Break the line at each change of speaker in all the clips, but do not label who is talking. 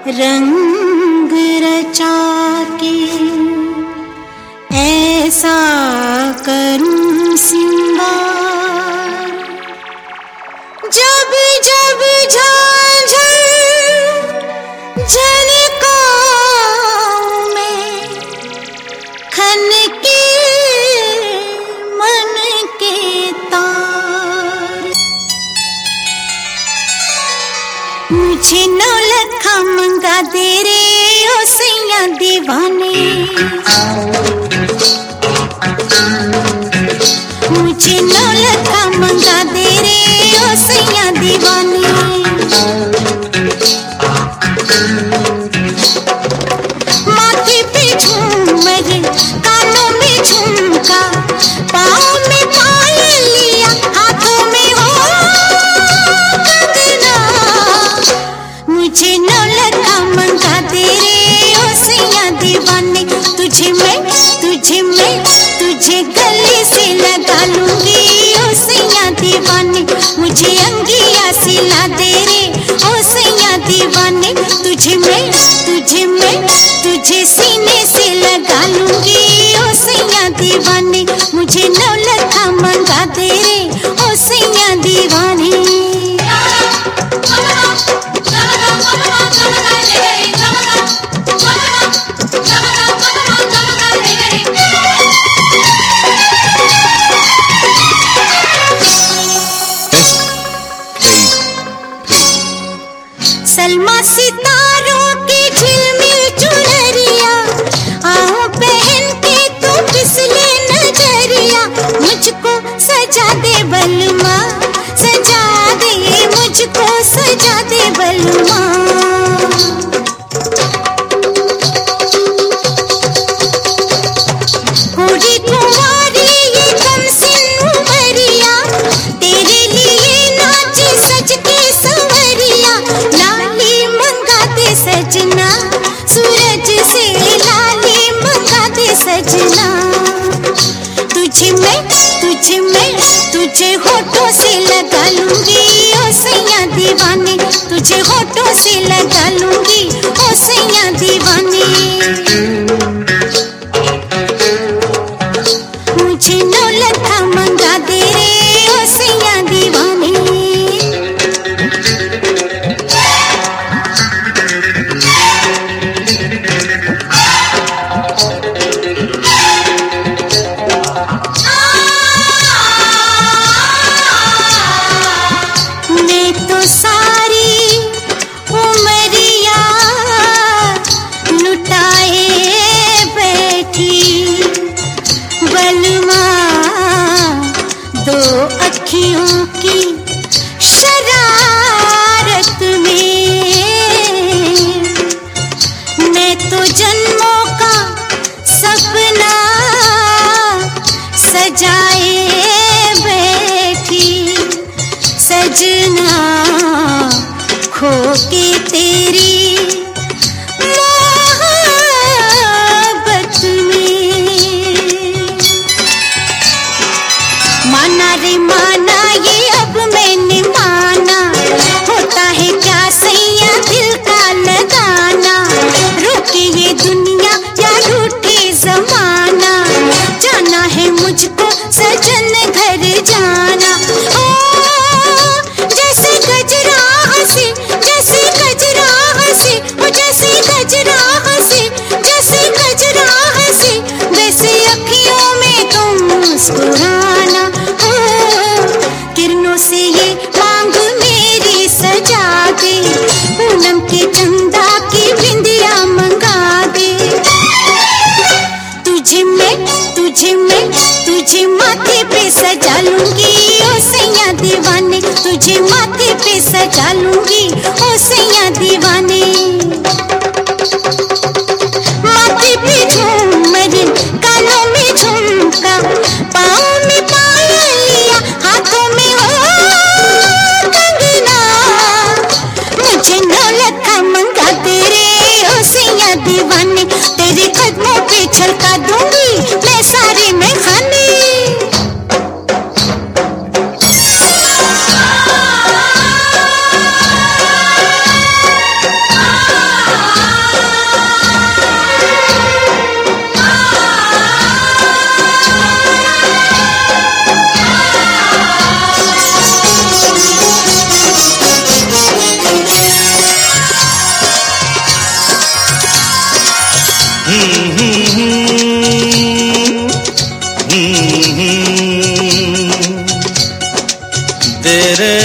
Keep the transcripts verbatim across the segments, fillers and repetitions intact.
रंग रचा के ऐसा करूं सिंगार, जब जब झांझर झनकाऊं मैं, खनके मन के तार। मुझे नौलखा मंगा दे रे ओ सैया दीवाने, मुझे नौलखा मंगा दे रे ओ सैया दीवाने। माथे पे झूमर, कानों में झुमका, पाँव में पायलिया, हाथों में हो कंगना। मुझे नौलखा मंगा दे रे ओ सैया दीवाने। तुझे मैं तुझे मैं तुझे गले से लगा लूंगी ओ सैया दीवाने। मुझे अंगिया सिला दे रे ओ सैया दीवाने। तुझे मैं तुझे मैं तुझे सीने से लगा लूंगी ओ सैया दीवाने। मुझे नौलखा मंगा दे रे ओ सैया दीवाने। सलमा सितारों की झिलमिल चुनरिया, आओ पहन के तू फिसले नजरिया। मुझको सजा दे बलमा, सजा दे मुझको सजा दे बलमा। पूरी कुंवारी ये कमसिन उमरिया, तेरे लिए नाची सज के संवरिया। लाली मंगा दे सजना, सूरज से लाली मंगा दे सजना। तुझे मैं तुझे मैं तुझे होठों से लगा लूंगी ओ सैया दीवाने। तुझे होठों से लगा लूंगी ओ सैया दीवाने। मुझे नौलखा मंगा दे रे ओ सैया दीवाने। मैं तो सारी उमरिया लुटाए बैठी, बलमा दो अखियों की शरारत में। मैं तो जन्मों का सपना सजाए बैठी, सजना खो के तेरी मोहब्बत में। माना रे माना ये अब मैंने माना, होता है क्या सैया दिल का लगाना। रुके ये दुनिया या रूठे जमाना, जाना है मुझको सजन घर जाना। ओ जैसे गजरा हंसी, जैसे गजरा हंसी, ओ जैसे गजरा हंसी, जैसे गजरा हंसी, वैसे अखियों में तुम मुस्कुराना। ओ किरणों से ये मांग मेरी सजा दे, पूनम के चंदा की बिंदिया मंगा दे। तुझे मैं तुझे मैं तुझे माथे पे सजा लूंगी ओ सैया दीवाने। तुझे माथे पे सजा लूंगी ओ सैया दीवाने। माथे पे झूमर, कानों में झुमका, पाँव में पायलिया, हाथों में हो कंगना। मुझे नौलखा मंगा दे रे ओ सैया दीवाने। तेरे कदमों पे छलका दूंगी मैं सारे में खाने।
तेरे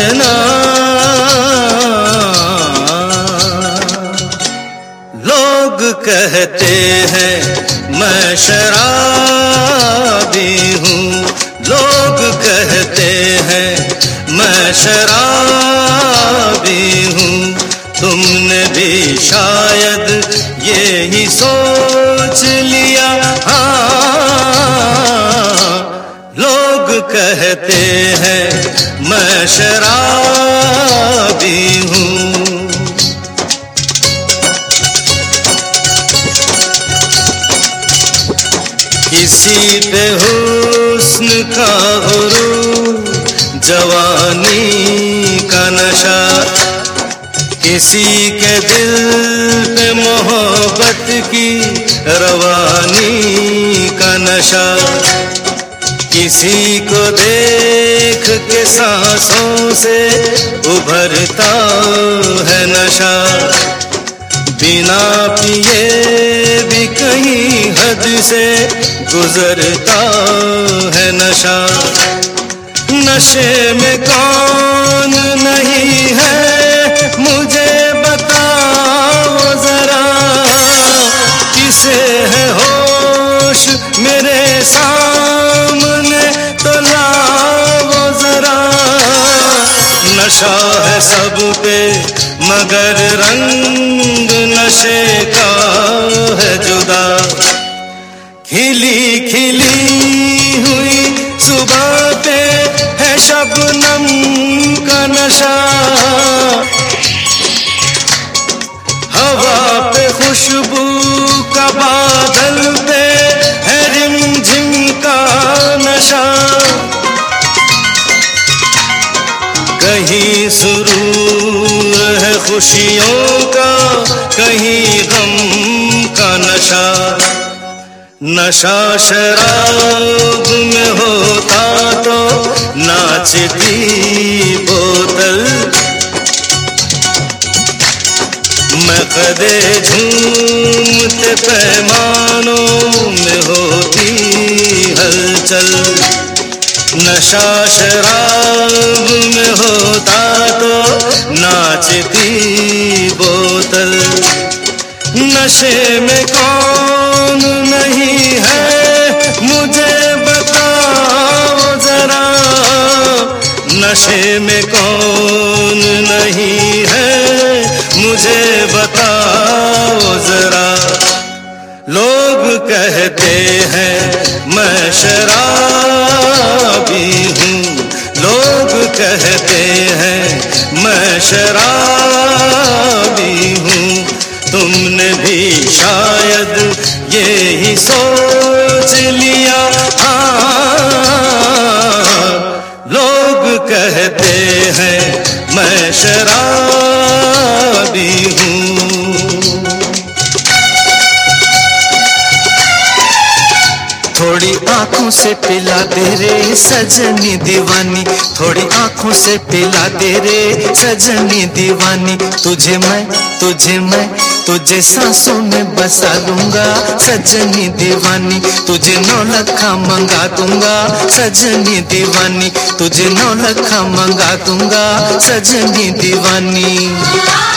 नाम। लोग कहते हैं मैं शराबी हूँ, लोग कहते हैं मैं शराबी हूँ। तुमने भी शायद ये ही सोच लिया, हाँ। लोग कहते हैं मैं शराबी हूँ। किसी पे हुस्न का गुरूर, जवानी का नशा, किसी के दिल पे मोहब्बत की रवानी का नशा। किसी को देख के सांसों से उभरता है नशा, बिना पिए भी कहीं हद से गुजरता है नशा। नशे में कौन नहीं है मुझे बताओ जरा, किसे है होश मेरे सामने तो लाओ जरा। नशा है सब पे मगर रंग नशे का है जुदा। खिली खिली हुई सुबह पे है शबनम का नशा, हवा पे खुशबू का बादल पे है रिमझिम का नशा। कहीं सुरूर है खुशियों का, कहीं गम का नशा। नशा शराब में होता तो नाचती बोतल, मैं कदे झूमते पैमानों में होती हलचल। नशा शराब में होता तो नाचती बोतल। नशे में कौन नहीं है मुझे बताओ जरा, नशे में कौन नहीं है मुझे बताओ जरा। लोग कहते हैं मैं शराबी हूँ, लोग कहते हैं मैं शराबी हूँ। तुमने भी शायद ये ही सोच लिया, हाँ। लोग कहते हैं मैं शराबी हूँ।
थोड़ी आंखों से पिला दे रे सजनी दीवानी, थोड़ी आंखों से पिला दे रे सजनी दीवानी। तुझे मैं तुझे मैं तुझे सांसों में बसा लूंगा सजनी दीवानी। तुझे नौ लखा मंगा दूंगा सजनी दीवानी, तुझे नौ लखा मंगा दूंगा सजनी दीवानी।